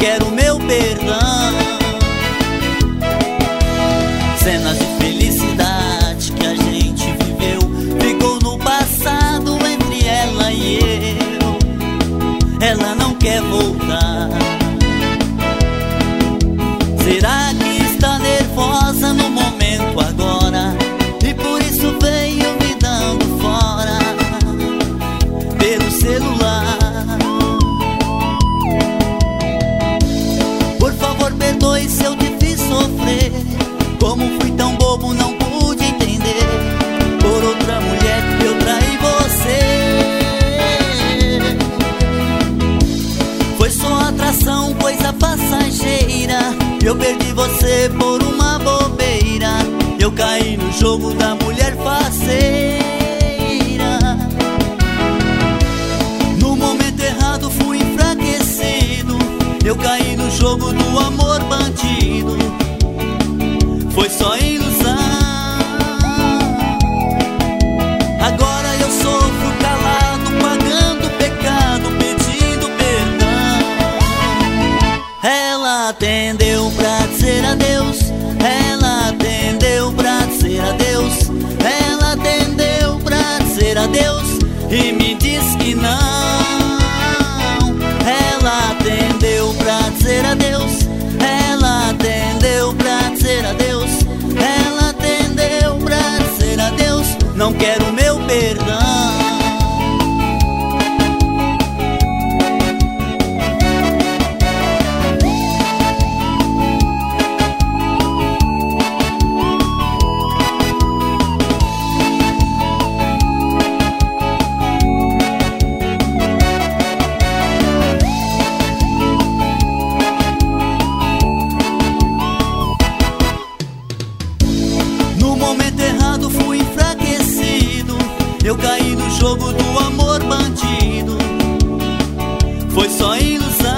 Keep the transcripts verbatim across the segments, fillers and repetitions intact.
quero meu perdão. Cenas de felicidade que a gente viveu ficou no passado entre ela e eu. Ela não quer voltar. Será que está nervosa no momento agora e por isso veio me dando fora pelo celular? Por favor, perdoe se eu te fiz sofrer. Como fui tão bobo, não pude entender. Por outra mulher eu traí você. Foi só atração, coisa passageira. Eu perdi você por uma bobeira. Eu caí no jogo da mulher faceira. No momento errado fui enfraquecido. Eu caí no jogo do amor bandido. Foi só ilusão. Agora eu sofro calado, pagando pecado, pedindo perdão. Ela atendeu pra dizer adeus. Ela atendeu pra dizer adeus. Ela atendeu pra dizer adeus e me diz que não. Ela atendeu pra dizer adeus. Ela atendeu pra dizer adeus. Ela atendeu pra dizer adeus. Não quero meu perdão. No momento errado fui enfraquecido. Eu caí no jogo do amor bandido. Foi só ilusão.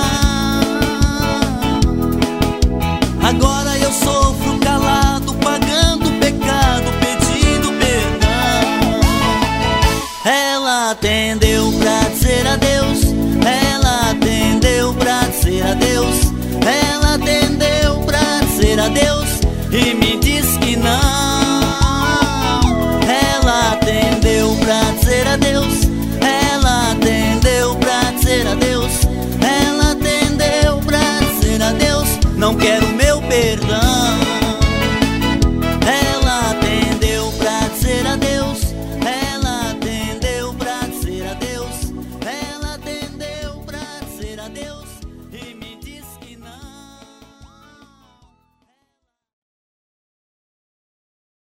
Agora eu sofro calado, pagando pecado, pedindo perdão. Ela atendeu pra dizer adeus. Ela atendeu pra dizer adeus. Ela atendeu pra dizer adeus e me diz que não.